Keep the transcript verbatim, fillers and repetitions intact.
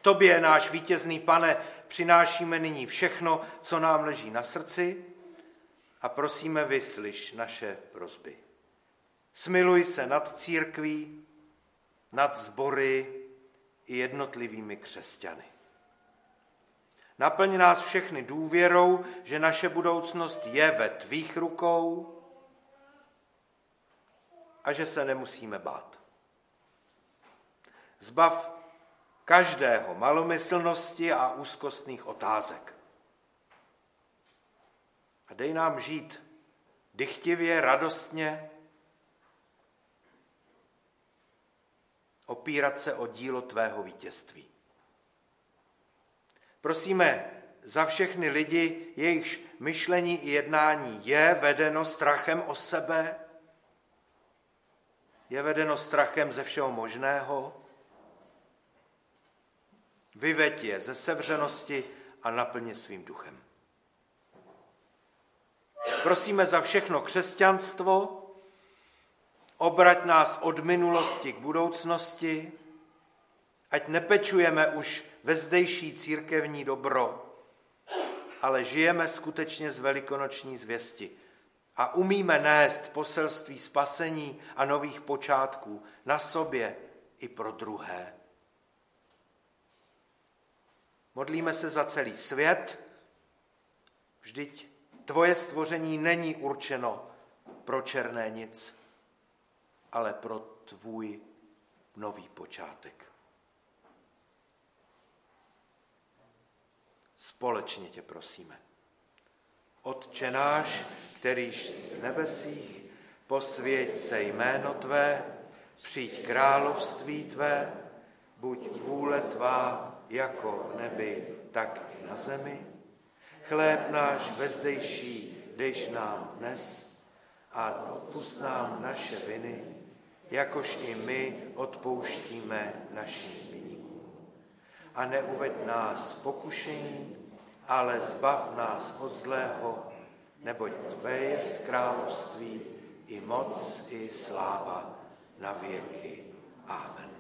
Tobě, náš vítězný Pane, přinášíme nyní všechno, co nám leží na srdci a prosíme, vyslyš naše prosby. Smiluj se nad církví, nad sbory i jednotlivými křesťany. Naplň nás všechny důvěrou, že naše budoucnost je ve tvých rukou a že se nemusíme bát. Zbav každého malomyslnosti a úzkostných otázek. A dej nám žít dychtivě, radostně, opírat se o dílo tvého vítězství. Prosíme za všechny lidi, jejichž myšlení i jednání je vedeno strachem o sebe, je vedeno strachem ze všeho možného. Vyveď je ze sevřenosti a naplň je svým duchem. Prosíme za všechno křesťanstvo, obrať nás od minulosti k budoucnosti, ať nepečujeme už ve zdejší církevní dobro, ale žijeme skutečně z velikonoční zvěsti a umíme nést poselství spasení a nových počátků na sobě i pro druhé. Modlíme se za celý svět, vždyť tvoje stvoření není určeno pro černé nic, ale pro tvůj nový počátek. Společně tě prosíme. Otče náš, kterýž v nebesích, posvěť se jméno tvé, přijď království tvé, buď vůle tvá jako v nebi, tak i na zemi. Chléb náš vezdejší dejš nám dnes a odpusť nám naše viny, jakož i my odpouštíme našim viníkům. A neuveď nás pokušení, ale zbav nás od zlého, neboť tvé jest království, i moc, i sláva na věky. Amen.